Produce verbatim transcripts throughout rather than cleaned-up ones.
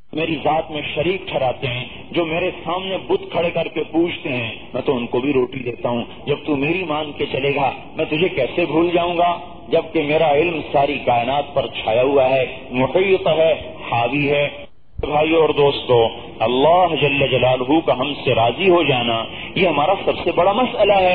میری ذات میں شریک ٹھہراتے ہیں، جو میرے سامنے بت کھڑے کر کے پوچھتے ہیں، میں تو ان کو بھی روٹی دیتا ہوں۔ جب تو میری مان کے چلے گا میں تجھے کیسے بھول جاؤں گا، جبکہ میرا علم ساری کائنات پر چھایا ہوا ہے، محیط ہے، حاوی ہے۔ بھائیو اور دوستو، اللہ جل جلالہ کا ہم سے راضی ہو جانا یہ ہمارا سب سے بڑا مسئلہ ہے۔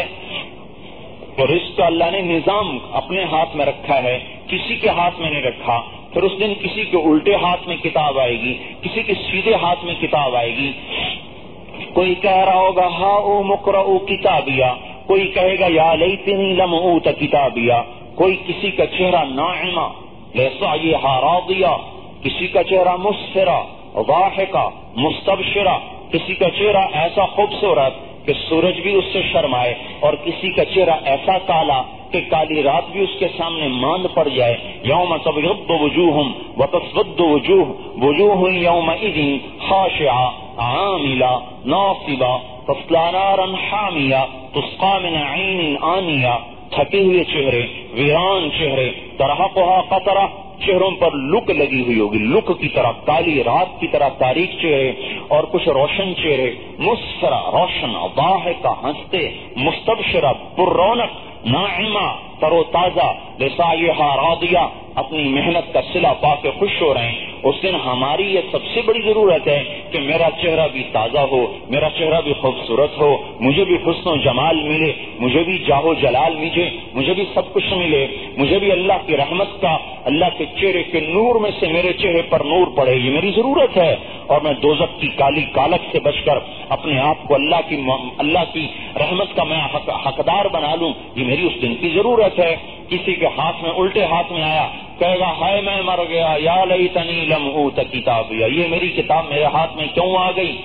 اور اس کا اللہ نے نظام اپنے ہاتھ میں رکھا ہے، کسی کے ہاتھ میں نہیں رکھا۔ پھر اس دن کسی کے الٹے ہاتھ میں کتاب آئے گی، کسی کے سیدھے ہاتھ میں کتاب آئے گی۔ کوئی کہہ رہا ہوگا ہا او مقرؤ کتابیا، کوئی کہے گا یا لیتنی لم اوت کتابیا، کوئی کسی کا چہرہ ناعمہ لسعیھا راضیہ، کسی کا چہرہ مسفرہ ضاحکہ مستبشرہ، کسی کا چہرہ ایسا خوبصورت کہ سورج بھی اس سے شرمائے، اور کسی کا چہرہ ایسا کالا کہ کالی رات بھی اس کے سامنے ماند پڑ جائے۔ یوم تبیض وجوہ وتسود وجوہ، وجوہ یومئذ خاشعہ عاملہ ناصبہ تصلی نارا حامیہ تسقی من عین آنیہ، تھکے ہوئے چہرے، ویران چہرے، ترہقھا قطرہ، چہروں پر لک لگی ہوئی ہوگی، لک کی طرح، کالی رات کی طرح تاریک چہرے، اور کچھ روشن چہرے، مسفرہ روشن، ضاحکہ ہنستے، مستبشرہ پر رونق، ناعمہ تر و تازہ، لسعیھا راضیہ اپنی محنت کا صلہ پا کے خوش ہو رہے ہیں۔ اس دن ہماری یہ سب سے بڑی ضرورت ہے کہ میرا چہرہ بھی تازہ ہو، میرا چہرہ بھی خوبصورت ہو، مجھے بھی حسن و جمال ملے، مجھے بھی جاہ و جلال ملے، مجھے بھی سب کچھ ملے، مجھے بھی اللہ کی رحمت کا، اللہ کے چہرے کے نور میں سے میرے چہرے پر نور پڑے، یہ میری ضرورت ہے۔ اور میں دوزخ کی کالی کالک سے بچ کر اپنے آپ کو اللہ کی اللہ کی رحمت کا میں حق حقدار بنا لوں، یہ میری اس دن کی ضرورت ہے۔ کسی کے ہاتھ میں الٹے ہاتھ میں آیا، کہے گا ہائے میں مر گیا، یا لیتنی لم اوت کتابیا، یہ میری کتاب میرے ہاتھ میں کیوں آ گئی؟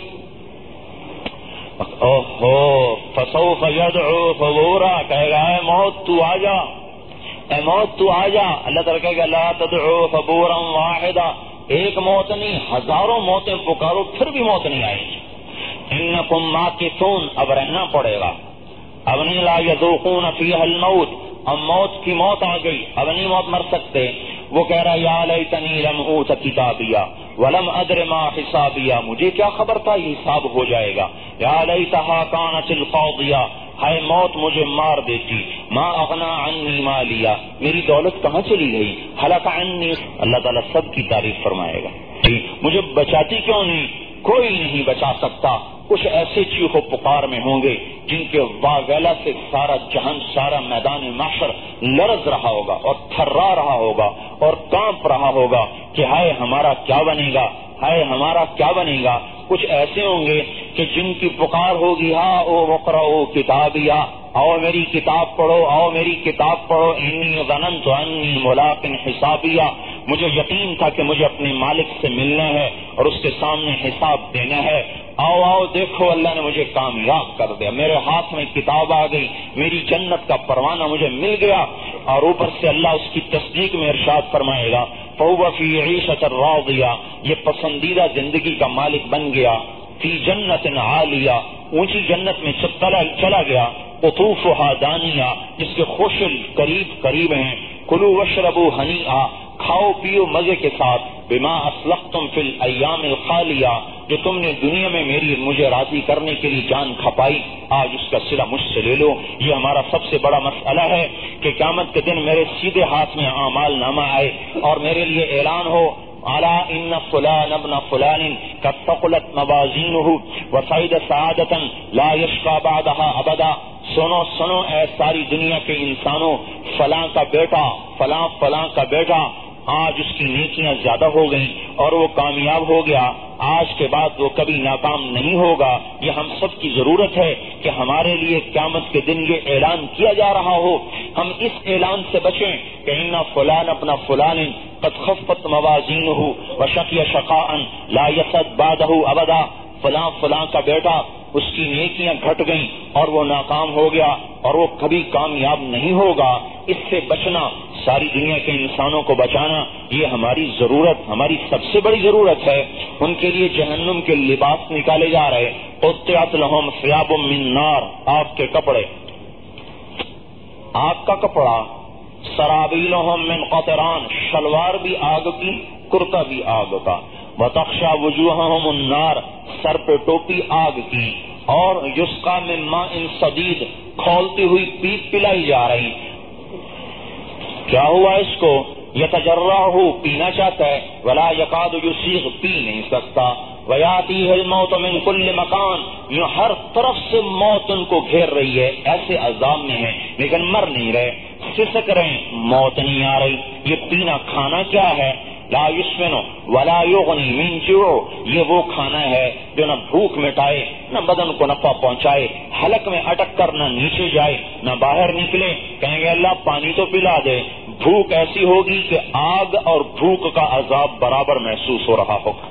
اوہو فسوف یدعو ثبورا، کہے گا اے موت تو آ جا، اے موت تو آ جا۔ اللہ تعالیٰ کہے گا لا تدعو ثبورا واحدا، ایک موت نہیں ہزاروں موتیں پکارو پھر بھی موت نہیں آئے گی۔ انکم ماکثون، اب رہنا پڑے گا، اب نہیں لا یذوقون فیہا الموت، اب موت کی موت آ گئی، اب نہیں موت مر سکتے۔ وہ کہہ رہا یا لیتنی لم اوت کتابیا ولم ادر ما حسابیا، مجھے کیا خبر تھا یہ حساب ہو جائے گا۔ یا لیتہا کانت القاضیہ، ہائے موت مجھے مار دیتی، ما اغنا عنی مالیا، میری دولت کہاں چلی گئی، ہلک عنی۔ اللہ تعالیٰ سب کی تعریف فرمائے گا، مجھے بچاتی کیوں نہیں، کوئی نہیں بچا سکتا۔ کچھ ایسے چیخ و پکار میں ہوں گے جن کے واویلا سے سارا جہان، سارا میدان محشر لرز رہا ہوگا اور تھرا رہا ہوگا اور کانپ رہا ہوگا کہ ہائے ہمارا کیا بنے گا، ہائے ہمارا کیا بنے گا۔ کچھ ایسے ہوں گے کہ جن کی پکار ہوگی ہاں او اقرؤ کتابیا، آؤ میری کتاب پڑھو، آؤ میری کتاب پڑھو، انی ظننت انی ملاق حسابیا، مجھے یقین تھا کہ مجھے اپنے مالک سے ملنا ہے اور اس کے سامنے حساب دینا ہے۔ آؤ آؤ دیکھو اللہ نے مجھے کامیاب کر دیا، میرے ہاتھ میں کتاب آ گئی، میری جنت کا پروانہ مجھے مل گیا۔ اور اوپر سے اللہ اس کی تصدیق میں ارشاد فرمائے گا فَهُوَ فِي عِيشَةٍ رَاضِيَةٍ، یہ پسندیدہ زندگی کا مالک بن گیا، فی جنت عالیہ، اونچی جنت میں چلا گیا، قطوفها دانیہ، جس کے خوشل قریب قریب ہیں، کلوا واشربوا ہنیئا، کھاؤ پیو مزے کے ساتھ، بما اسلفتم فی الایام الخالیہ، جو تم نے دنیا میں میری مجھے راضی کرنے کے لیے جان کھپائی، آج اس کا صلہ مجھ سے لے لو۔ یہ ہمارا سب سے بڑا مسئلہ ہے کہ قیامت کے دن میرے سیدھے ہاتھ میں اعمال نامہ آئے اور میرے لیے اعلان ہو الا ان فلان ابن فلان قد ثقلت موازینہ وصعد سعادۃ لا یشقى بعدها ابدا، سنو سنو اے ساری دنیا کے انسانوں، فلاں کا بیٹا فلاں فلاں کا بیٹا آج اس کی نیکیاں زیادہ ہو گئیں اور وہ کامیاب ہو گیا، آج کے بعد وہ کبھی ناکام نہیں ہوگا۔ یہ ہم سب کی ضرورت ہے کہ ہمارے لیے قیامت کے دن یہ اعلان کیا جا رہا ہو، ہم اس اعلان سے بچیں کہ ان فلان اپنا فلان قد خفت موازینہ وشقی شقاء لا یسعد بعدہ ابدا، فلاں فلاں کا بیٹا اس کی نیکیاں گھٹ گئیں اور وہ ناکام ہو گیا اور وہ کبھی کامیاب نہیں ہوگا۔ اس سے بچنا، ساری دنیا کے انسانوں کو بچانا، یہ ہماری ضرورت، ہماری سب سے بڑی ضرورت ہے۔ ان کے لیے جہنم کے لباس نکالے جا رہے، قطعت لہم ثیاب من نار، آگ کے کپڑے، آگ کا کپڑا، سرابیلہم من قطران، شلوار بھی آگ کی، کرتا بھی آگ کا، وتخشى وجوههم النار، سر پہ ٹوپی آگ کی، اور یسقى من ماء صدید، کھولتی ہوئی پیپ پلائی جا رہی. کیا ہوا اس کو؟ یتجرعہ، پینا چاہتا ہے، ولا یکاد یسیغ، پی نہیں سکتا. ویاتیہ الموت من کل مکان، یوں ہر طرف سے موت ان کو گھیر رہی ہے، ایسے عذاب میں ہے لیکن مر نہیں رہے، سسک رہے، موت نہیں آ رہی. یہ پینا کھانا کیا ہے؟ لا یسمن ولا یغنی من جوع، یہ وہ کھانا ہے جو نہ بھوک مٹائے نہ بدن کو نفع پہنچائے، حلق میں اٹک کر نہ نیچے جائے نہ باہر نکلے. کہیں گے اللہ پانی تو پلا دے، بھوک ایسی ہوگی کہ آگ اور بھوک کا عذاب برابر محسوس ہو رہا ہوگا.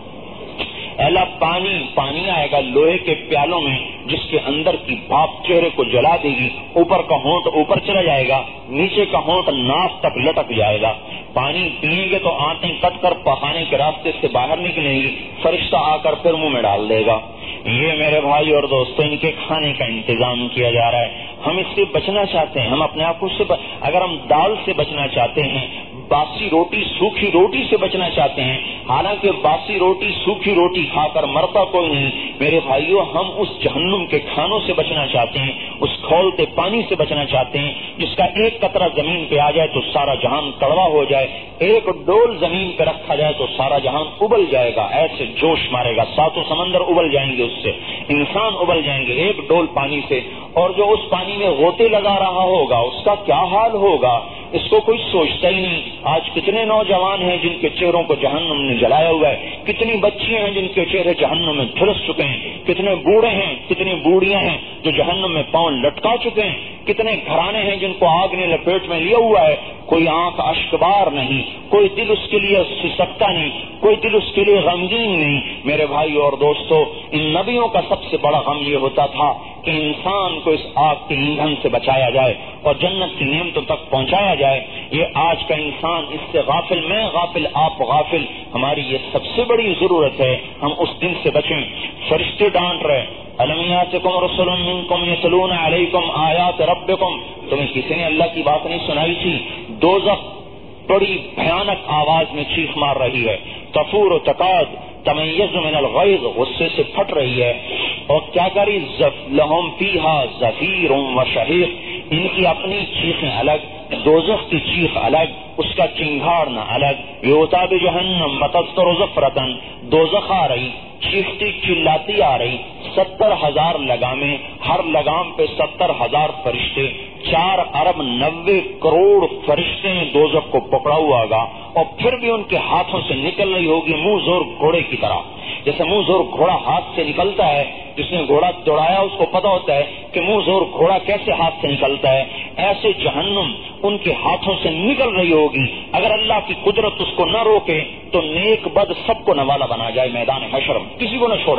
اللہ پانی پانی آئے گا لوہے کے پیالوں میں، جس کے اندر کی بھاپ چہرے کو جلا دے گی، اوپر کا ہونٹ اوپر چلا جائے گا، نیچے کا ہونٹ ناف تک لٹک جائے گا. پانی پیئیں گے تو آنتیں کٹ کر پخانے کے راستے سے باہر نکلیں گی، فرشتہ آ کر پھر منہ میں ڈال دے گا. یہ میرے بھائی اور دوستوں ان کے کھانے کا انتظام کیا جا رہا ہے. ہم اس سے بچنا چاہتے ہیں، ہم اپنے آپ کو سے ب... اگر ہم دال سے بچنا چاہتے ہیں، باسی روٹی سوکھی روٹی سے بچنا چاہتے ہیں، حالانکہ باسی روٹی سوکھی روٹی کھا کر مرتا کوئی نہیں میرے بھائیوں. ہم اس جہنم کے کھانوں سے بچنا چاہتے ہیں، اس کھولتے پانی سے بچنا چاہتے ہیں جس کا ایک قطرہ زمین پہ آ جائے تو سارا جہان کڑوا ہو جائے، ایک ڈول زمین پہ رکھا جائے تو سارا جہان ابل جائے گا، ایسے جوش مارے گا، ساتوں سمندر ابل جائیں گے، اس سے انسان ابل جائیں گے ایک ڈول پانی سے. اور جو اس پانی میں غوطے لگا رہا ہوگا اس کا کیا حال ہوگا، اس کو کوئی سوچتا ہی نہیں. آج کتنے نوجوان ہیں جن کے چہروں کو جہنم نے جلایا ہوا ہے، کتنی بچیاں ہیں جن کے چہرے جہنم میں جھلس چکے ہیں، کتنے بوڑھے ہیں، کتنی بوڑھیاں ہیں جو جہنم میں پاؤں لٹکا چکے ہیں، کتنے گھرانے ہیں جن کو آگ نے لپیٹ میں لیا ہوا ہے. کوئی آنکھ اشکبار نہیں، کوئی دل اس کے لیے سسکتا نہیں، کوئی دل اس کے لیے غمگین نہیں. میرے بھائی اور دوستو، ان نبیوں کا سب سے بڑا غم یہ ہوتا تھا کہ انسان کو اس آگ کے ایندھن سے بچایا جائے اور جنت کی نعمتوں تک پہنچایا جائے. یہ آج کا انسان اس سے غافل، میں غافل، آپ غافل. ہماری یہ سب سے بڑی ضرورت ہے، ہم اس دن سے بچیں. فرشتے ڈانٹ رہے، الم یاتکم رسل منکم یتلون علیکم آیات ربکم، تمہیں کسی نے اللہ کی بات نہیں سنائی تھی؟ دوزخ بڑی بھیانک آواز میں چیخ مار رہی ہے، تفور و تقاد تمیز من الغیظ، غصے سے پھٹ رہی ہے. اور کیا کری؟ لہم فیہا زفیر و شہیق، ان کی اپنی چیخیں الگ، دوزخ کی چیخ الگ، اس کا چنگھاڑنا الگ. یوتا بجہنم وتذکر زفرتن، دوزخ آ رہی، چیختی چلاتی آ رہی، ستر ہزار لگامیں، ہر لگام پہ ستر ہزار فرشتے، چار ارب نوے کروڑ فرشتے نے دوزخ کو پکڑا ہوا گا، اور پھر بھی ان کے ہاتھوں سے نکل رہی ہوگی منہ زور گھوڑے کی طرح. جیسے منہ زور گھوڑا ہاتھ سے نکلتا ہے، جس نے گھوڑا دوڑایا اس کو پتا ہوتا ہے کہ منہ زور گھوڑا کیسے ہاتھ سے نکلتا ہے، ایسے جہنم ان کے ہاتھوں سے نکل رہی ہوگی. اگر اللہ کی قدرت اس کو نہ روکے تو نیک بد سب کو نوالا بنا جائے میدان حشر میں، کسی کو نہ چھوڑے،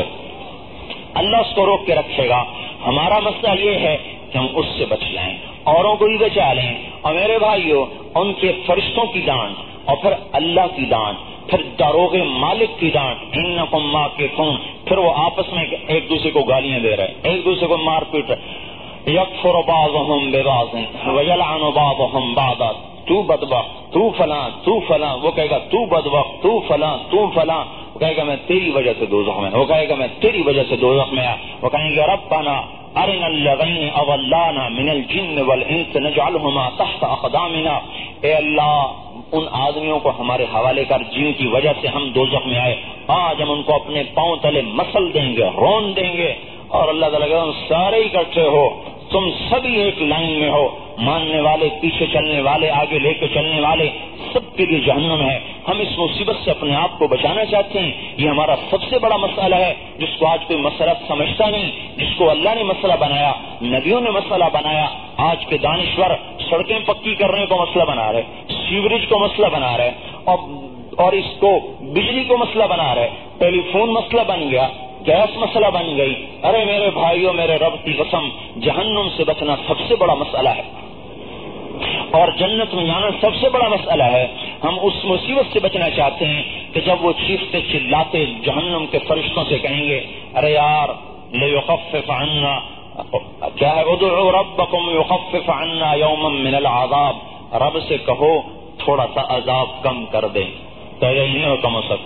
اللہ اس کو روک کے رکھے گا. ہمارا مسئلہ یہ ہے کہ ہم اس سے بچ جائیں، اوروں کو بھی بچا لیں. اور میرے بھائیوں، ان کے فرشتوں کی ڈانٹ اور پھر اللہ کی ڈانٹ، پھر داروغ مالک کی ڈانٹ، انکم ماکثون، پھر وہ آپس میں ایک دوسرے کو گالیاں دے رہے، ایک دوسرے کو مار پیٹ رہے. یکفر بعضهم ببعض ویلعن بعضهم بعضا، تو بدبخت، تو فلاں، تو فلاں، وہ کہے گا تو بدبخت، تو فلاں، تو فلاں، وہ کہے گا میں تیری وجہ سے دوزخ میں، وہ کہے گا میں تیری وجہ سے دوزخ میں آیا. وہ کہیں گے ربنا ارنا الذین اضلانا من الجن والانس نجعلهما تحت اقدامنا، اے اللہ ان آدمیوں کو ہمارے حوالے کر جن کی وجہ سے ہم دوزخ میں آئے، آج ہم ان کو اپنے پاؤں تلے مسل دیں گے، رون دیں گے. اور اللہ تعالیٰ کہ تم سارے اکٹھے ہو، تم سبھی ایک لائن میں ہو، ماننے والے، پیچھے چلنے والے، آگے لے کے چلنے والے، سب کے لیے جہنم ہے. ہم اس مصیبت سے اپنے آپ کو بچانا چاہتے ہیں. یہ ہمارا سب سے بڑا مسئلہ ہے جس کو آج کوئی مسئلہ سمجھتا نہیں، جس کو اللہ نے مسئلہ بنایا، نبیوں نے مسئلہ بنایا. آج کے دانشور سڑکیں پکی کرنے کو مسئلہ بنا رہے، سیوریج کو مسئلہ بنا رہے، اور اور اس کو بجلی کو مسئلہ بنا رہے، ٹیلی فون مسئلہ بن گیا، گیس مسئلہ بن گئی. ارے میرے بھائیوں، میرے رب کی قسم، جہنم سے بچنا سب سے بڑا مسئلہ ہے اور جنت میں جانا سب سے بڑا مسئلہ ہے. ہم اس مصیبت سے بچنا چاہتے ہیں کہ جب وہ چیختے چلاتے جہنم کے فرشتوں سے کہیں گے ارے یار لیخفف عنا، کیا ہے، ادعوا ربکم یخفف عنا یوما من العذاب، رب سے کہو تھوڑا سا عذاب کم کر دے. تو یہ نہیں کم ہو سکتا،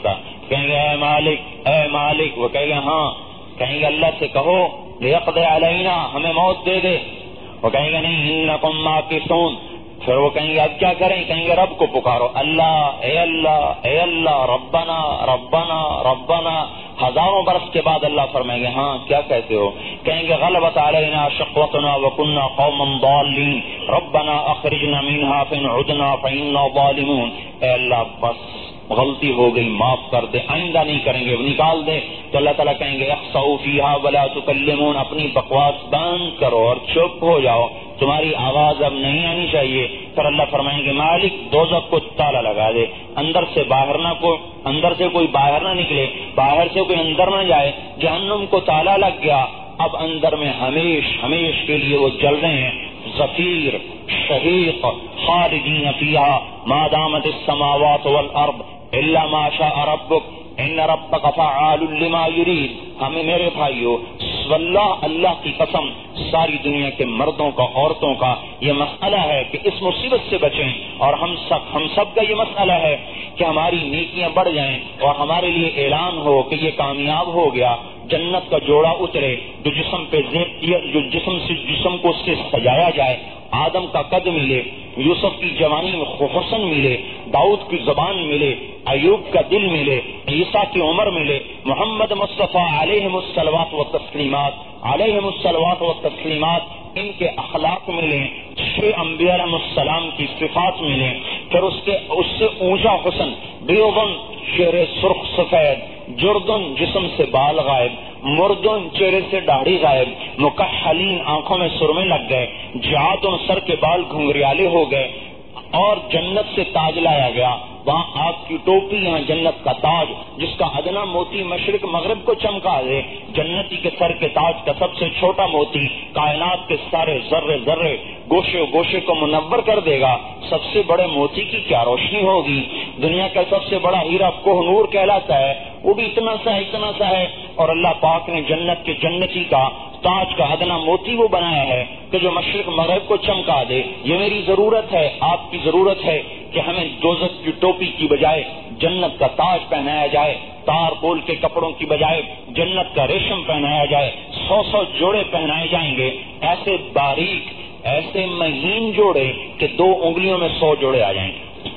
کہیں گے اے مالک اے مالک، وہ کہیں گے ہاں، کہیں گے اللہ سے کہو لیقضی علینا، ہمیں موت دے دے، وہ کہیں گے نہیں انکم ماکثون، پھر وہ کہیں گے اب کیا کریں، کہیں گے رب کو پکارو، اللہ اے اللہ اے اللہ ربنا ربنا ربنا، ہزاروں برس کے بعد اللہ فرمائیں گے ہاں کیا کہتے ہو، کہیں گے غلبت علینا شقوتنا وکنا قوما ضالین ربنا اخرجنا منها فإن عدنا فإنا ظالمون، اے اللہ بس غلطی ہو گئی معاف کر دے، آئندہ نہیں کریں گے، نکال دے۔ تو اللہ تعالیٰ کہیں گے اخسؤوا فیہا ولا تکلمون، اپنی بکواس بند کرو اور چپ ہو جاؤ، تمہاری آواز اب نہیں آنی چاہیے۔ پھر اللہ فرمائیں گے مالک دوزخ کو تالا لگا دے، اندر سے باہر نہ کو اندر سے کوئی باہر نہ نکلے، باہر سے کوئی اندر نہ جائے، جہنم کو تالا لگ گیا، اب اندر میں ہمیش ہمیش کے لیے وہ جل رہے ہیں، زفیر شہیق خالدین فیہا ما دامت السماوات والارض الا ما شاء ربک ان ربک فعال لما یرید۔ ہمیں میرے بھائیو واللہ اللہ کی قسم ساری دنیا کے مردوں کا عورتوں کا یہ مسئلہ ہے کہ اس مصیبت سے بچیں، اور ہم سب ہم سب کا یہ مسئلہ ہے کہ ہماری نیکیاں بڑھ جائیں اور ہمارے لیے اعلان ہو کہ یہ کامیاب ہو گیا، جنت کا جوڑا اترے، جو جسم پہ جو جسم سے جسم کو اس سے سجایا جائے، آدم کا قد ملے، یوسف کی جوانی میں حسن ملے، داؤد کی زبان ملے، ایوب کا دل ملے، عیسیٰ کی عمر ملے، محمد مصطفیٰ علیہم الصلوات و تسلیمات علیہم الصلوات و تسلیمات ان کے اخلاق ملیں، چھ انبیاء علیہ السلام کی صفات ملیں، پھر اس کے اس سے اونچا حسن، بیضن چہرے سرخ سفید، جردن جسم سے بال غائب، مردن چہرے سے داڑھی غائب، مکحلین آنکھوں میں سرمے لگ گئے، جعادن سر کے بال گھنگریالے ہو گئے، اور جنت سے تاج لایا گیا، وہاں آگ کی ٹوپی، یہاں جنت کا تاج جس کا ادنا موتی مشرق مغرب کو چمکا دے، جنتی کے سر کے تاج کا سب سے چھوٹا موتی کائنات کے سارے ذرے ذرے گوشے گوشے کو منور کر دے گا۔ سب سے بڑے موتی کی کیا روشنی ہوگی، دنیا کا سب سے بڑا ہیرا کوہ نور کہلاتا ہے، وہ بھی اتنا سا ہے اتنا سا ہے، اور اللہ پاک نے جنت کے جنتی کا تاج کا ادنا موتی وہ بنایا ہے کہ جو مشرق مغرب کو چمکا دے۔ یہ میری ضرورت ہے، آپ کی ضرورت ہے کہ ہمیں دوزخ کی ٹوپی کی بجائے جنت کا تاج پہنایا جائے، تار پول کے کپڑوں کی بجائے جنت کا ریشم پہنایا جائے، سو سو جوڑے پہنائے جائیں گے، ایسے باریک ایسے مہین جوڑے کہ دو انگلیوں میں سو جوڑے آ جائیں گے،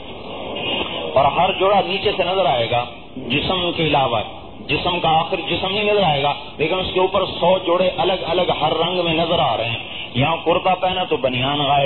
اور ہر جوڑا نیچے سے نظر آئے گا، جسم کے علاوہ جسم کا آخر جسم نہیں نظر آئے گا، لیکن اس کے اوپر سو جوڑے الگ الگ ہر رنگ میں نظر آ رہے ہیں۔ یہاں کرتا پہنا تو بنیان غائب،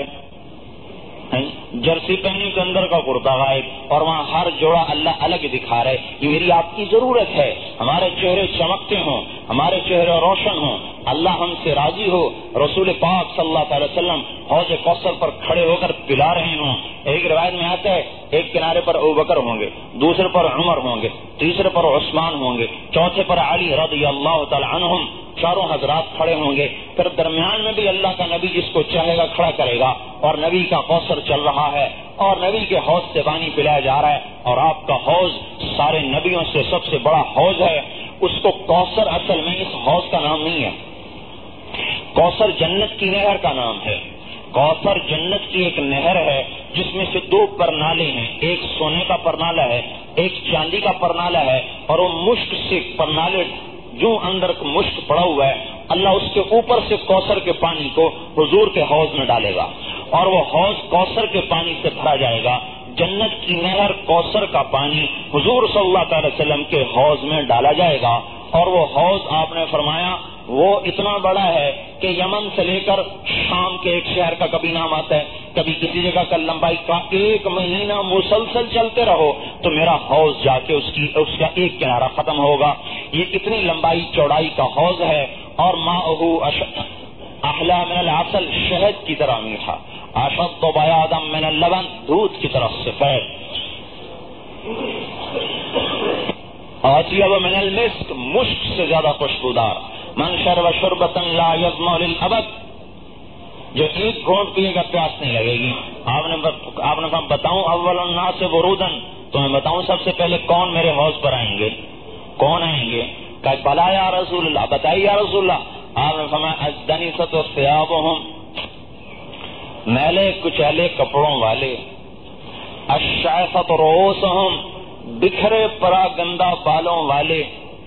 جرسی پہنی تو اندر کا کرتا غائب، اور وہاں ہر جوڑا اللہ الگ دکھا رہے۔ یہ میری آپ کی ضرورت ہے، ہمارے چہرے چمکتے ہوں، ہمارے چہرے روشن ہوں، اللہ ہم سے راضی ہو، رسول پاک صلی اللہ علیہ وسلم حوض کوثر پر کھڑے ہو کر پلا رہے ہوں۔ ایک روایت میں آتا ہے ایک کنارے پر ابوبکر ہوں گے، دوسرے پر عمر ہوں گے، تیسرے پر عثمان ہوں گے، چوتھے پر علی رضی اللہ تعالی عنہم، چاروں حضرات کھڑے ہوں گے، پھر درمیان میں بھی اللہ کا نبی جس کو چاہے گا کھڑا کرے گا، اور نبی کا کوثر چل رہا ہے اور نبی کے حوض سے پانی پلایا جا رہا ہے، اور آپ کا حوض سارے نبیوں سے سب سے بڑا حوض ہے۔ اس کو کوثر اصل میں اس حوض کا نام نہیں ہے، کوثر جنت کی نہر کا نام ہے۔ کوثر جنت کی ایک نہر ہے جس میں سے دو پرنالے ہیں، ایک سونے کا پرنالہ ہے، ایک چاندی کا پرنالہ ہے، اور وہ مشک سے پرنالے جو اندر مشک پڑا ہوا ہے، اللہ اس کے اوپر سے کوثر کے پانی کو حضور کے حوض میں ڈالے گا، اور وہ حوض کوثر کے پانی سے بھرا جائے گا۔ جنت کی نہر کوثر کا پانی حضور صلی اللہ علیہ وسلم کے حوض میں ڈالا جائے گا، اور وہ حوض آپ نے فرمایا وہ اتنا بڑا ہے کہ یمن سے لے کر شام کے ایک شہر کا کبھی نام آتا ہے، کبھی کسی جگہ کا لمبائی کا ایک مہینہ مسلسل چلتے رہو تو میرا حوض جا کے اس کی اس کا ایک کنارہ ختم ہوگا۔ یہ اتنی لمبائی چوڑائی کا حوض ہے، اور ماؤہ احلی من العسل، شہد کی طرح میٹھا، اشد بیاضا من اللبن، دودھ کی طرح سفید، اطیب من المسک، مشک سے زیادہ خوشبودار، من شرب شربۃ لا یظمأ للابد، جو ایک گھونٹ پیے گا پیاس نہیں لگے گی۔ آپ نے آپ نے کہا بتاؤں اول الناس ورودن، تو میں بتاؤں سب سے پہلے کون میرے حوض پر آئیں گے، کون آئیں گے؟ کہ بلا یا رسول اللہ، بتائیے یا رسول اللہ۔ آپ نے فرمایا الدنیسۃ ثیابہم، میلے کچیلے کپڑوں والے، الشعثۃ رؤوسہم، بکھرے پرا گندا بالوں والے،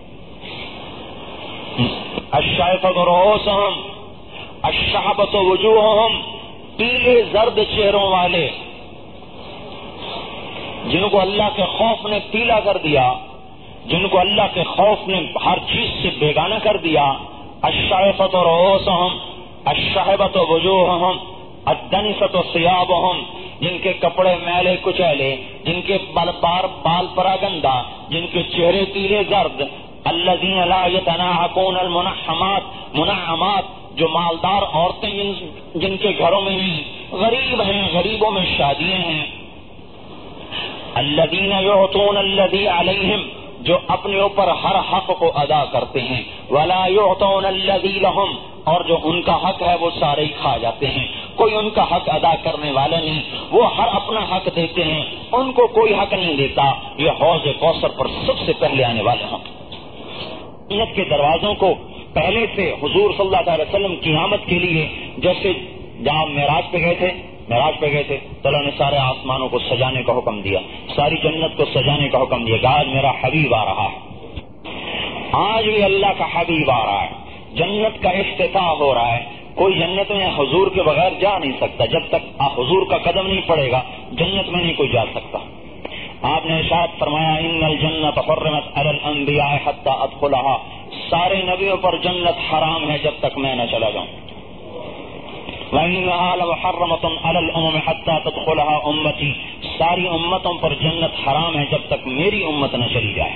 الشائفۃ رؤوسہم الشحبۃ وجوہہم، پیلے زرد چہروں والے جن کو اللہ کے خوف نے پیلا کر دیا، جن کو اللہ کے خوف نے ہر چیز سے بیگانہ کر دیا، الشائفۃ رؤوسہم الشحبۃ وجوہہم الدنسۃ ثیابہم، جن کے کپڑے میلے کچیلے، جن کے بال بار بال پراگندہ، جن کے چہرے پیلے زرد، الذین لا یتناہکون المنعمات، منعمات جو مالدار عورتیں جن, جن کے گھروں میں نہیں، غریب ہیں، غریبوں میں شادیاں ہیں، الذین یعطون الذی علیہم، جو اپنے اوپر ہر حق کو ادا کرتے ہیں، ولا یعطون الذی لہم، اور جو ان کا حق ہے وہ سارے ہی کھا جاتے ہیں، کوئی ان کا حق ادا کرنے والا نہیں، وہ ہر اپنا حق دیتے ہیں، ان کو کوئی حق نہیں دیتا، یہ حوض کوثر پر سب سے پہلے آنے والے ہیں۔ جنت کے دروازوں کو پہلے سے حضور صلی اللہ علیہ وسلم کی آمد کے لیے، جیسے جہاں معراج پہ گئے تھے معراج پہ گئے تھے تو اللہ نے سارے آسمانوں کو سجانے کا حکم دیا، ساری جنت کو سجانے کا حکم دیا کہ آج میرا حبیب آ رہا ہے، آج بھی اللہ کا حبیب آ رہا ہے، جنت کا افتتاح ہو رہا ہے، کوئی جنت میں حضور کے بغیر جا نہیں سکتا، جب تک حضور کا قدم نہیں پڑے گا جنت میں نہیں کوئی جا سکتا۔ آپ نے ارشاد فرمایا ان الجنت حرمت علی الانبیاء حتی ادخلها، سارے نبیوں پر جنت حرام ہے جب تک میں نہ چلا جاؤں، وَإِنَّهَا لَمُحَرَّمَةٌ عَلَى الْأُمَمِ حَتَّى تَدْخُلَهَا أُمَّتِي، ساری امتوں پر جنت حرام ہے جب تک میری امت نہ چلی جائے۔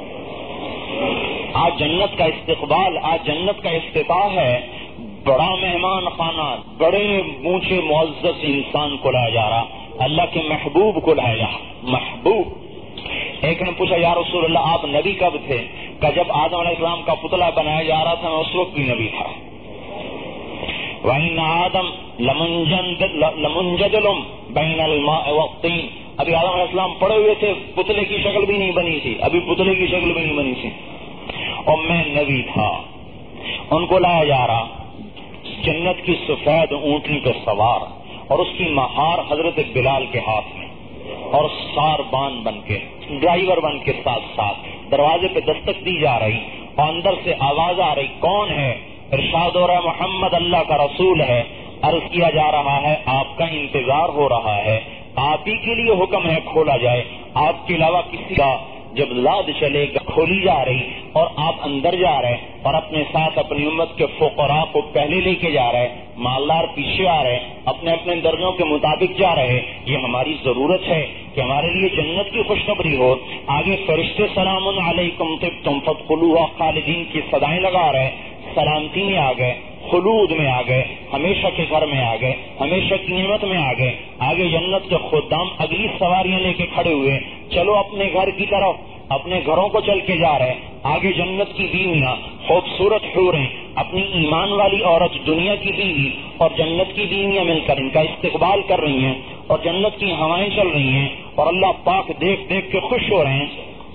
آج جنت کا استقبال، آج جنت کا افتتاح ہے، بڑا مہمان خانہ، بڑے اونچے معزز انسان کو لایا جا رہا، اللہ کے محبوب کو لایا جا رہا، محبوب۔ ایک نے پوچھا یا رسول اللہ آپ نبی کب تھے؟ کہ جب آدم علیہ السلام کا پتلا بنایا جا رہا تھا میں اس وقت بھی نبی تھا۔ وَإِنَّ آدَمَ لَمُنْجَدِلٌ بَيْنَ الْمَاءِ وَالطِّينِ، ابھی آدم علیہ السلام پڑے ہوئے تھے، پتلے کی شکل بھی نہیں بنی تھی، ابھی پتلے کی شکل بھی نہیں بنی تھی، اور میں نبی تھا۔ ان کو لایا جا رہا جنت کی سفید اونٹنی پہ سوار، اور اس کی مہار حضرت بلال کے ہاتھ میں، اور ساربان بن کے، ڈرائیور بن کے ساتھ ساتھ دروازے پہ دستک دی جا رہی، اور اندر سے آواز آ رہی کون ہے؟ ارشاد ہو رہا ہے محمد اللہ کا رسول ہے، عرض کیا جا رہا ہے آپ کا انتظار ہو رہا ہے، آپ ہی کے لیے حکم ہے کھولا جائے، آپ کے علاوہ کسی کا جب لاد چلے گا کھولی جا رہی، اور آپ اندر جا رہے اور اپنے ساتھ اپنی امت کے فقراء کو پہلے لے کے جا رہے، مالدار پیچھے آ رہے، اپنے اپنے درجوں کے مطابق جا رہے، یہ ہماری ضرورت ہے کہ ہمارے لیے جنت کی خوشخبری ہو۔ آگے فرشتے سلام علیکم طبتم فادخلوها خالدین کی صدائیں لگا رہے، سلامتی میں آ گئے، خلود میں آ گئے، ہمیشہ کے گھر میں آ گئے، ہمیشہ کی نعمت میں آ گئے۔ آگے جنت کے خدام اگلی سواریاں لے کے کھڑے ہوئے، چلو اپنے گھر کی طرف، اپنے گھروں کو چل کے جا رہے۔ آگے جنت کی بیویاں خوبصورت حوریں، اپنی ایمان والی عورت دنیا کی بیوی اور جنت کی بیویاں مل کر ان کا استقبال کر رہی ہیں، اور جنت کی ہوائیں چل رہی ہیں، اور اللہ پاک دیکھ دیکھ کے خوش ہو رہے ہیں۔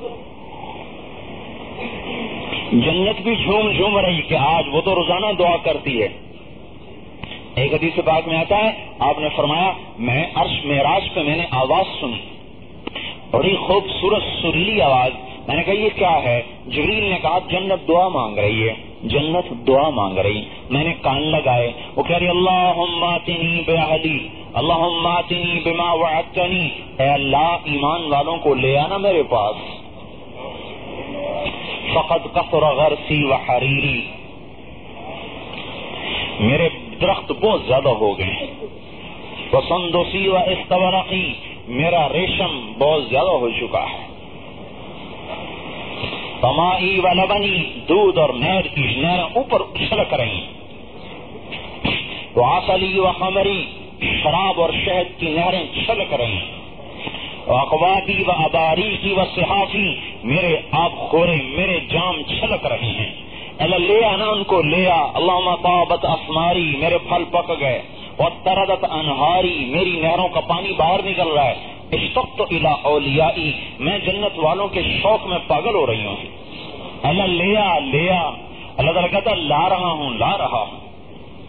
جنت بھی جھوم جھوم رہی کہ آج وہ تو روزانہ دعا کرتی ہے۔ ایک حدیث پاک میں آتا ہے آپ نے فرمایا میں عرش معراج پہ میں نے آواز سنی، بڑی خوبصورت سریلی آواز، میں نے کہا یہ کیا ہے؟ جبریل نے کہا جنت دعا مانگ رہی ہے، جنت دعا مانگ رہی۔ میں نے کان لگائے، وہ کہہ رہی اللہم آتنی بعہدی، اللہم آتنی بما وعدتنی، اے اللہ ایمان والوں کو لے آنا میرے پاس، فقد کثر غرسی وحریری، میرے درخت بہت زیادہ ہو گئے، وسندسی واستبرقی، میرا ریشم بہت زیادہ ہو چکا ہے، تمائی و لبنی، دودھ اور نہر کی نہریں اوپر چھلک رہی، وعسلی و خمری، شراب اور شہد کی نہریں چھلک رہی، اقوابی و اباریکی و صحافی، میرے آب خورے میرے جام چھلک رہے ہیں، اللہ لے آنا ان کو لے آ، اللہم طابت اسماری، میرے پھل پک گئے، وتردت انہاری، میری نہروں کا پانی باہر نکل رہا ہے، اشتقت الی اولیائی، میں جنت والوں کے شوق میں پاگل ہو رہی ہوں، اللہ لے آ لے آ، اللہ تعالیٰ کہتا لا رہا ہوں لا رہا ہوں۔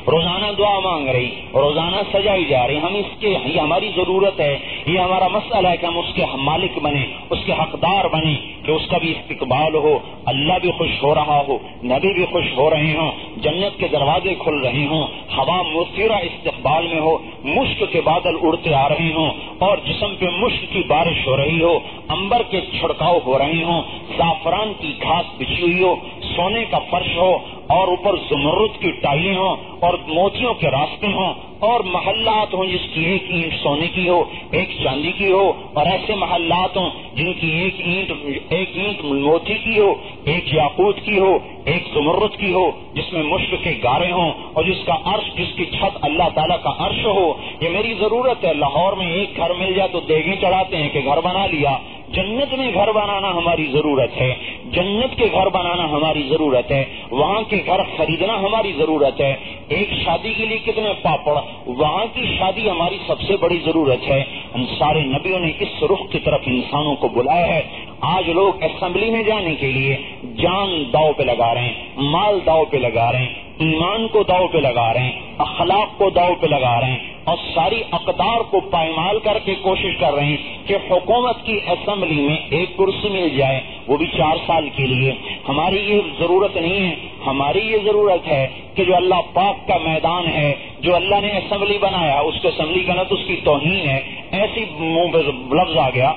روزانہ دعا مانگ رہی، روزانہ سجائی جا رہی. ہم اس کے یہ ہماری ضرورت ہے، یہ ہمارا مسئلہ ہے کہ ہم اس کے مالک بنے، اس کے حقدار بنے، کہ اس کا بھی استقبال ہو، اللہ بھی خوش ہو رہا ہو، نبی بھی خوش ہو رہے ہوں، جنت کے دروازے کھل رہے ہوں، ہوا مثیرہ استقبال میں ہو، مشک کے بادل اڑتے آ رہے ہوں اور جسم پہ مشک کی بارش ہو رہی ہو، عنبر کے چھڑکاؤ ہو رہے ہوں، زعفران کی گھاس بچھی ہوئی ہو، سونے کا فرش ہو اور اوپر زمرد کی ٹائلیں ہوں اور موتیوں کے راستے ہوں، اور محلات ہوں جس کی ایک اینٹ سونے کی ہو، ایک چاندی کی ہو، اور ایسے محلات ہوں جن کی ایک اینٹ ایک اینٹ موتی کی ہو، ایک یاقوت کی ہو، ایک زمرد کی ہو، جس میں مشک کے گارے ہوں اور جس کا عرش، جس کی چھت اللہ تعالیٰ کا عرش ہو. یہ میری ضرورت ہے. لاہور میں ایک گھر مل جائے تو دیگیں چڑھاتے ہیں کہ گھر بنا لیا. جنت میں گھر بنانا ہماری ضرورت ہے، جنت کے گھر بنانا ہماری ضرورت ہے، وہاں کے گھر خریدنا ہماری ضرورت ہے. ایک شادی کے لیے کتنے پاپڑ، وہاں کی شادی ہماری سب سے بڑی ضرورت ہے. سارے نبیوں نے اس رخ کی طرف انسانوں کو بلایا ہے. آج لوگ اسمبلی میں جانے کے لیے جان داؤ پہ لگا رہے ہیں، مال داؤ پہ لگا رہے ہیں، ایمان کو داؤ پہ لگا رہے ہیں، اخلاق کو داؤ پہ لگا رہے ہیں، اور ساری اقدار کو پائمال کر کے کوشش کر رہے ہیں کہ حکومت کی اسمبلی میں ایک کرسی مل جائے، وہ بھی چار سال کے لیے. ہماری یہ ضرورت نہیں ہے، ہماری یہ ضرورت ہے کہ جو اللہ پاک کا میدان ہے، جو اللہ نے اسمبلی بنایا، اس کو اسمبلی کا نہ تو اس کی توہین ہے، ایسی منہ پہ لفظ آ گیا،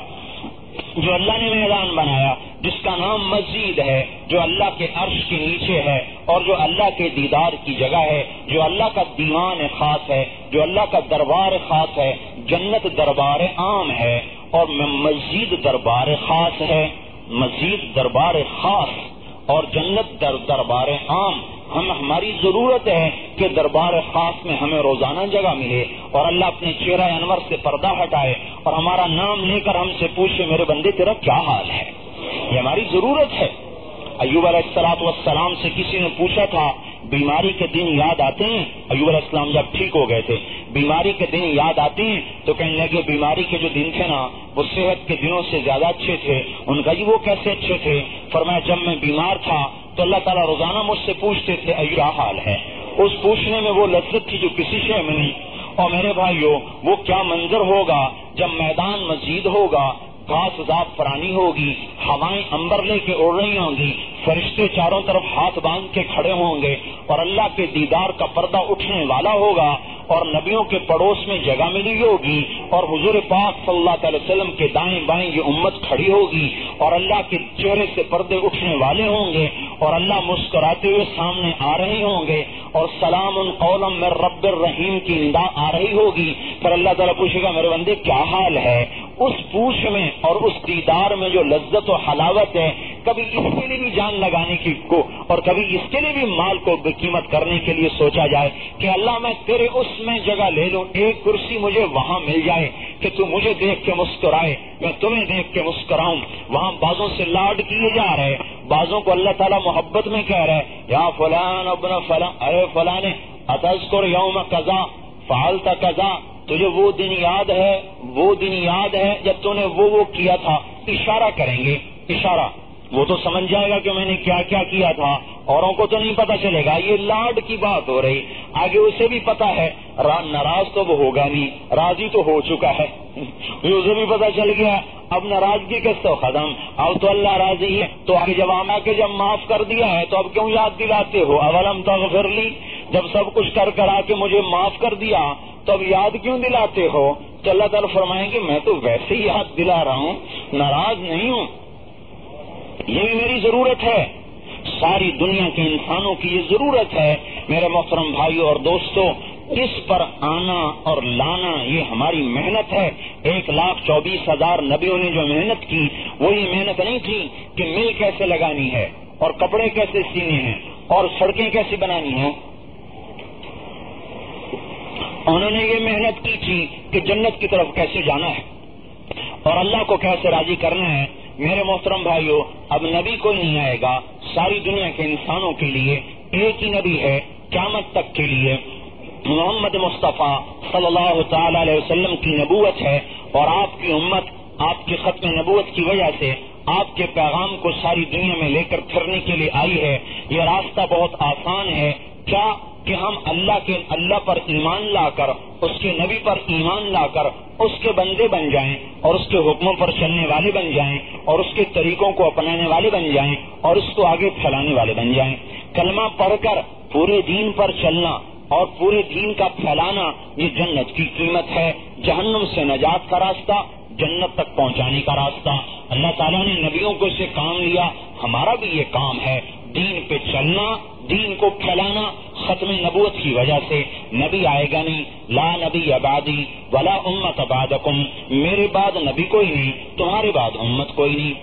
جو اللہ نے میدان بنایا جس کا نام مسجد ہے، جو اللہ کے عرش کے نیچے ہے اور جو اللہ کے دیدار کی جگہ ہے، جو اللہ کا دیوان خاص ہے، جو اللہ کا دربار خاص ہے. جنت دربار عام ہے اور مسجد دربار خاص ہے. مسجد دربار خاص اور جنت در دربار عام. ہم ہماری ضرورت ہے کہ دربار خاص میں ہمیں روزانہ جگہ ملے اور اللہ اپنے چہرہ انور سے پردہ ہٹائے اور ہمارا نام لے کر ہم سے پوچھے میرے بندے تیرا کیا حال ہے. یہ ہماری ضرورت ہے. ایوب علیہ الصلوۃ والسلام سے کسی نے پوچھا تھا بیماری کے دن یاد آتے ہیں؟ ایوب علیہ السلام جب ٹھیک ہو گئے تھے، بیماری کے دن یاد آتے ہیں؟ تو کہنے لگے بیماری کے جو دن تھے نا وہ صحت کے دنوں سے زیادہ اچھے تھے. ان کا جی وہ کیسے اچھے تھے؟ فرمایا جب میں بیمار تھا تو اللہ تعالیٰ روزانہ مجھ سے پوچھتے تھے ایوب کیا حال ہے. اس پوچھنے میں وہ لذت تھی جو کسی شے میں نہیں. اور میرے بھائیوں وہ کیا منظر ہوگا جب میدان مسجد ہوگا، گھاس زاب فرانی ہوگی، ہوائیں عنبر لے کے اڑ رہی ہوں گی، فرشتے چاروں طرف ہاتھ باندھ کے کھڑے ہوں گے اور اللہ کے دیدار کا پردہ اٹھنے والا ہوگا اور نبیوں کے پڑوس میں جگہ ملی ہوگی اور حضور پاک صلی اللہ علیہ وسلم کے دائیں بائیں یہ امت کھڑی ہوگی اور اللہ کے چہرے سے پردے اٹھنے والے ہوں گے اور اللہ مسکراتے ہوئے سامنے آ رہے ہوں گے اور سلام قولا من رب الرحیم کی ندا آ رہی ہوگی. پھر اللہ تعالیٰ پوچھے گا میرے بندے کیا حال ہے. اس پوچھ میں اور اس دیدار میں جو لذت و حلاوت ہے، کبھی اس کے لیے بھی جان لگانے کی کو اور کبھی اس کے لیے بھی مال کو قیمت کرنے کے لیے سوچا جائے کہ اللہ میں تیرے اس میں جگہ لے لوں، ایک کرسی مجھے وہاں مل جائے کہ تو مجھے دیکھ کے مسکرائے، میں تمہیں دیکھ کے مسکراؤں. وہاں بازوں سے لاڈ کیے جا رہے، بازوں کو اللہ تعالیٰ محبت میں کہہ رہے یا فلان ابن فلان، ارے فلاں اتذکر یوم قضا فعلت قضا، تجھے وہ دن یاد ہے، وہ دن یاد ہے جب تو نے وہ وہ کیا تھا. اشارہ کریں گے، اشارہ، وہ تو سمجھ جائے گا کہ میں نے کیا کیا کیا تھا، اوروں کو تو نہیں پتا چلے گا. یہ لاڈ کی بات ہو رہی، آگے اسے بھی پتا ہے ناراض تو وہ ہوگا نہیں، راضی تو ہو چکا ہے، اسے بھی پتا چل گیا اب ناراضگی کس تو ختم، اب تو اللہ راضی ہے. تو آگے جب آنا کہ جب معاف کر دیا ہے تو اب کیوں یاد دلاتے ہو؟ اولم تغفر لی، جب سب کچھ کر کر آ کے مجھے معاف کر دیا تو اب یاد کیوں دلاتے ہو؟ تو اللہ تعالیٰ فرمائیں گے میں تو ویسے ہی یاد دلا رہا ہوں، ناراض نہیں ہوں. یہ بھی میری ضرورت ہے، ساری دنیا کے انسانوں کی یہ ضرورت ہے. میرے محترم بھائیوں اور دوستوں، اس پر آنا اور لانا یہ ہماری محنت ہے. ایک لاکھ چوبیس ہزار نبیوں نے جو محنت کی وہ یہ محنت نہیں تھی کہ مل کیسے لگانی ہے اور کپڑے کیسے سینے ہیں اور سڑکیں کیسے بنانی ہیں. انہوں نے یہ محنت کی تھی کہ جنت کی طرف کیسے جانا ہے اور اللہ کو کیسے راضی کرنا ہے. میرے محترم بھائیوں، اب نبی کوئی نہیں آئے گا، ساری دنیا کے انسانوں کے لیے ایک ہی نبی ہے قیامت تک کے لیے. محمد مصطفیٰ صلی اللہ تعالی علیہ وسلم کی نبوت ہے اور آپ کی امت آپ کی ختم نبوت کی وجہ سے آپ کے پیغام کو ساری دنیا میں لے کر پھرنے کے لیے آئی ہے. یہ راستہ بہت آسان ہے. کیا کہ ہم اللہ کے اللہ پر ایمان لا کر، اس کے نبی پر ایمان لا کر اس کے بندے بن جائیں اور اس کے حکموں پر چلنے والے بن جائیں اور اس کے طریقوں کو اپنانے والے بن جائیں اور اس کو آگے پھیلانے والے بن جائیں۔ کلمہ پڑھ کر پورے دین پر چلنا اور پورے دین کا پھیلانا یہ جنت کی قیمت ہے، جہنم سے نجات کا راستہ، جنت تک پہنچانے کا راستہ۔ اللہ تعالیٰ نے نبیوں کو اسے کام لیا، ہمارا بھی یہ کام ہے، دین پہ چلنا، دین کو پھیلانا۔ ختم نبوت کی وجہ سے نبی آئے گا نہیں، لا نبی بعدی ولا امت بعدکم، میرے بعد نبی کوئی نہیں، تمہارے بعد امت کوئی نہیں۔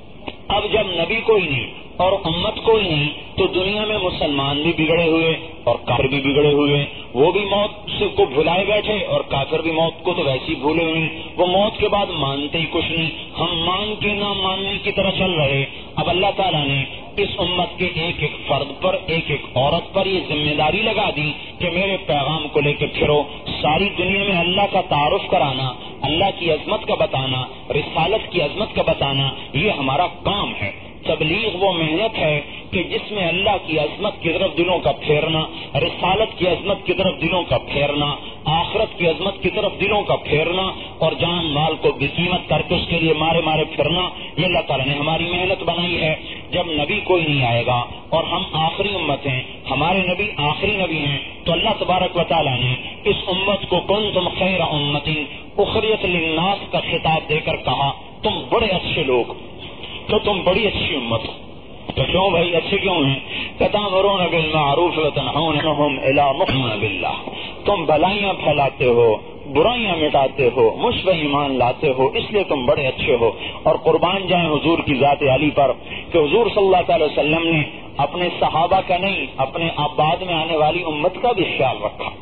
اب جب نبی کوئی نہیں اور امت کوئی نہیں تو دنیا میں مسلمان بھی بگڑے ہوئے اور کافر بھی بگڑے ہوئے، وہ بھی موت سے کو بھلائے بیٹھے اور کافر بھی موت کو تو ویسے ہی بھولے ہوئے، وہ موت کے بعد مانتے ہی کچھ نہیں، ہم مان کے نہ ماننے کی طرح چل رہے۔ اب اللہ تعالیٰ نے اس امت کے ایک ایک فرد پر، ایک ایک عورت پر یہ ذمہ داری لگا دی کہ میرے پیغام کو لے کے پھرو، ساری دنیا میں اللہ کا تعارف کرانا، اللہ کی عظمت کا بتانا، رسالت کی عظمت کا بتانا، یہ ہمارا کام ہے۔ تبلیغ وہ محنت ہے کہ جس میں اللہ کی عظمت کی طرف دلوں کا پھیرنا، رسالت کی عظمت کی طرف دلوں کا پھیرنا، آخرت کی عظمت کی طرف دلوں کا پھیرنا اور جان مال کو بے قیمت کر کے اس کے لیے مارے مارے پھرنا، یہ اللہ تعالیٰ نے ہماری محنت بنائی ہے۔ جب نبی کوئی نہیں آئے گا اور ہم آخری امت ہیں، ہمارے نبی آخری نبی ہیں، تو اللہ تبارک و تعالیٰ نے اس امت کو کنتم خیر امت اخرجت للناس کا خطاب دے کر کہا تم بڑے اچھے لوگ، تو تم بڑی اچھی امت ہو۔ تو کیوں بھائی اچھے کیوں ہیں؟ تأمرون بالمعروف وتنہونہم الی مؤمنین باللہ، تم بھلائیاں پھیلاتے ہو، برائیاں مٹاتے ہو، مجھ پہ ایمان لاتے ہو، اس لیے تم بڑے اچھے ہو۔ اور قربان جائیں حضور کی ذات علی پر کہ حضور صلی اللہ علیہ وسلم نے اپنے صحابہ کا نہیں، اپنے بعد میں آنے والی امت کا بھی خیال رکھا۔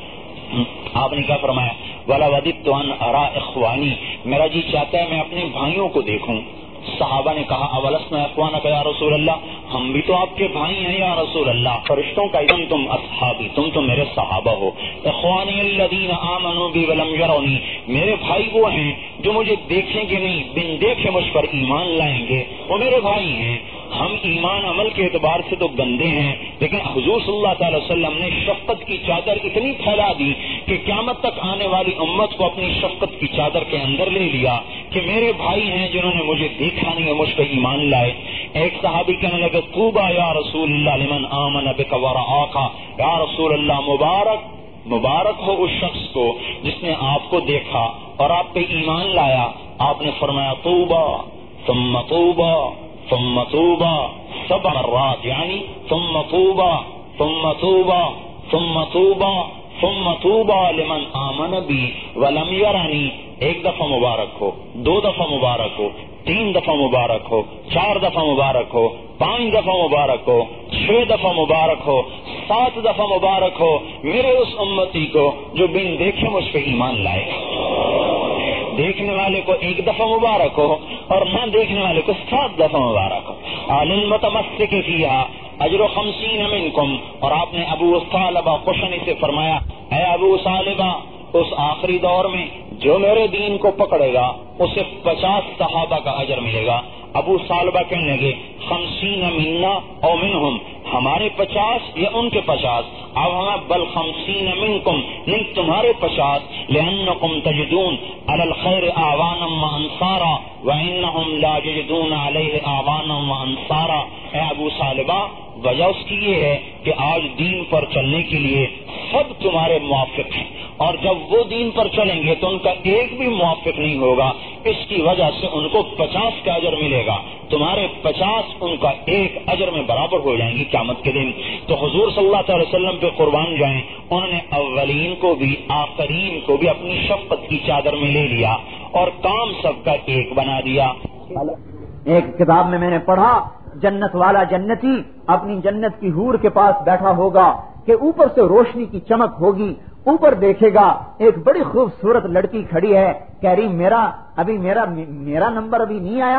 آپ نے کیا فرمایا؟ وَلَا وَدِدتُّ أَنْ أَرَىٰ إِخْوَانِي، میرا جی چاہتا ہے میں اپنے بھائیوں کو دیکھوں۔ صحابہ نے کہا اولسنا اخوانک یا رسول اللہ، ہم بھی تو آپ کے بھائی ہیں یا رسول اللہ۔ فرشتوں کا تم تم اصحابی، تم تو میرے صحابہ ہو۔ اخوانی الذین آمنوا بی ولم یرونی، میرے بھائی وہ ہیں جو مجھے دیکھیں گے نہیں، بن دیکھے مجھ پر ایمان لائیں گے، وہ میرے بھائی ہیں۔ ہم ایمان عمل کے اعتبار سے تو گندے ہیں، لیکن حضور صلی اللہ تعالی وسلم نے شفقت کی چادر اتنی پھیلا دی کہ قیامت تک آنے والی امت کو اپنی شفقت کی چادر کے اندر لے لیا کہ میرے بھائی ہیں جنہوں نے مجھے دیکھا نہیں اور مجھ پہ ایمان لائے۔ ایک صحابی کہنے لگے طوبی یا رسول اللہ لمن آمن بک ورآک، یا رسول اللہ مبارک مبارک ہو اس شخص کو جس نے آپ کو دیکھا اور آپ پہ ایمان لایا۔ آپ نے فرمایا طوبی ثم طوبی ثم طوبى سبع مرات، یعنی ثم طوبى ثم طوبى ثم طوبى ثم طوبى لمن آمن بی ولم یرنی، ایک دفعہ مبارک ہو، دو دفعہ مبارک ہو، تین دفعہ مبارک ہو، چار دفعہ مبارک ہو، پانچ دفعہ مبارک ہو، چھ دفعہ مبارک ہو، سات دفعہ مبارک ہو میرے اس امتی کو جو بن دیکھے مجھ پہ ایمان لائے۔ دیکھنے والے کو ایک دفعہ مبارک ہو اور نہ دیکھنے والے کو سات دفعہ مبارک ہو۔ للمتمسک فیہا اجر خمسین منکم، اور آپ نے ابو ثعلبہ خشنی سے فرمایا اے ابو ثعلبہ، اس آخری دور میں جو میرے دین کو پکڑے گا اسے پچاس صحابہ کا اجر ملے گا۔ ابو ثعلبہ کہنے لگے خمسین منا او منہم، ہمارے پچاس یا ان کے پچاس؟ اب ہمیں بل خمسین منکم، نہیں تمہارے پچاس، لأنکم تجدون علی الخیر اعوانا وانصارا وانہم لا یجدون علیہ اعوانا وانصارا۔ اے ابو ثعلبہ، وجہ اس کی یہ ہے کہ آج دین پر چلنے کے لیے سب تمہارے موافق ہیں، اور جب وہ دین پر چلیں گے تو ان کا ایک بھی موافق نہیں ہوگا، اس کی وجہ سے ان کو پچاس کا اجر ملے گا، تمہارے پچاس ان کا ایک اجر میں برابر ہو جائیں گی قیامت کے دن۔ تو حضور صلی اللہ علیہ وسلم پہ قربان جائیں، انہوں نے اولین کو بھی آخرین کو بھی اپنی شفقت کی چادر میں لے لیا اور کام سب کا ایک بنا دیا۔ ایک کتاب میں میں نے پڑھا جنت والا جنتی اپنی جنت کی حور کے پاس بیٹھا ہوگا کہ اوپر سے روشنی کی چمک ہوگی، اوپر دیکھے گا ایک بڑی خوبصورت لڑکی کھڑی ہے، کہہ رہی میرا ابھی میرا میرا نمبر ابھی نہیں آیا،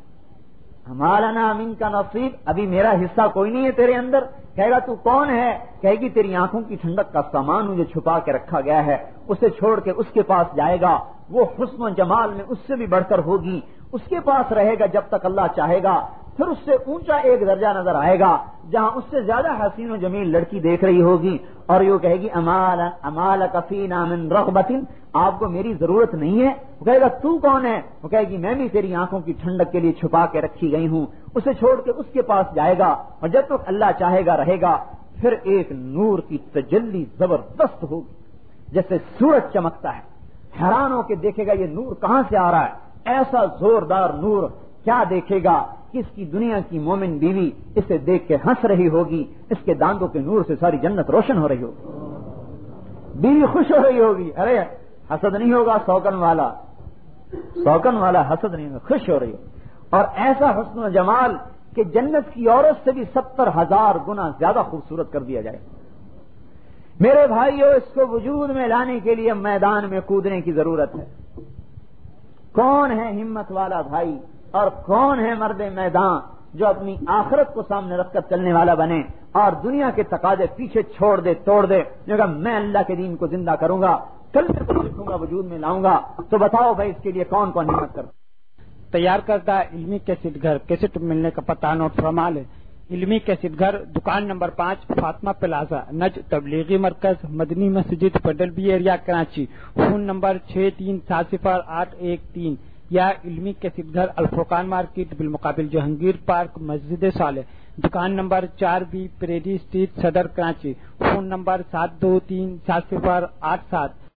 ہمارا نام ان کا نصیب، ابھی میرا حصہ کوئی نہیں ہے تیرے اندر۔ کہے گا تو کون ہے؟ کہے گی تیری آنکھوں کی ٹھنڈک کا سامان مجھے چھپا کے رکھا گیا ہے۔ اسے چھوڑ کے اس کے پاس جائے گا، وہ حسن و جمال میں اس سے بھی بڑھ کر ہوگی، اس کے پاس رہے گا جب تک اللہ چاہے گا۔ پھر اس سے اونچا ایک درجہ نظر آئے گا جہاں اس سے زیادہ حسین و جمیل لڑکی دیکھ رہی ہوگی اور یوں کہے گی امال امال کفینا من رغبت، آپ کو میری ضرورت نہیں ہے؟ وہ کہے گا تو کون ہے؟ وہ کہے گی میں بھی تیری آنکھوں کی ٹھنڈک کے لیے چھپا کے رکھی گئی ہوں۔ اسے چھوڑ کے اس کے پاس جائے گا اور جب تک اللہ چاہے گا رہے گا۔ پھر ایک نور کی تجلی زبردست ہوگی جیسے سورج چمکتا ہے، حیران ہو کے دیکھے گا یہ نور کہاں سے آ رہا ہے، ایسا زوردار نور کیا دیکھے گا کہ اس کی دنیا کی مومن بیوی اسے دیکھ کے ہنس رہی ہوگی، اس کے دانتوں کے نور سے ساری جنت روشن ہو رہی ہوگی، بیوی خوش ہو رہی ہوگی، ارے حسد نہیں ہوگا سوکن والا، سوکن والا حسد نہیں ہوگا، خوش ہو رہی ہوگی۔ اور ایسا حسن و جمال کہ جنت کی عورت سے بھی ستر ہزار گنا زیادہ خوبصورت کر دیا جائے۔ میرے بھائیو، اس کو وجود میں لانے کے لیے میدان میں کودنے کی ضرورت ہے۔ کون ہے ہمت والا بھائی اور کون ہے مرد میدان جو اپنی آخرت کو سامنے رکھ کر چلنے والا بنے اور دنیا کے تقاضے پیچھے چھوڑ دے، توڑ دے، جو کہ میں اللہ کے دین کو زندہ کروں گا، کل میں کو لکھوں گا، وجود میں لاؤں گا۔ تو بتاؤ بھائی اس کے لیے کون کون ہمت کرتا؟ تیار کردہ علمی کیسٹ گھر، کیسٹ ملنے کا پتہ نوٹ فرما لیں۔ علمی کیسٹ گھر، دکان نمبر پانچ، فاطمہ پلازا، نج تبلیغی مرکز، مدنی مسجد، پڈل B area, Karachi. Phone number چھ تین سات صفر آٹھ ایک تین، یا علمی کیسٹ گھر، الفرقان مارکیٹ، بالمقابل جہانگیر پارک، مسجد صالح، دکان نمبر چار بی، پریڈی اسٹریٹ، صدر، کراچی۔ فون نمبر سات دو تین سات صفر آٹھ سات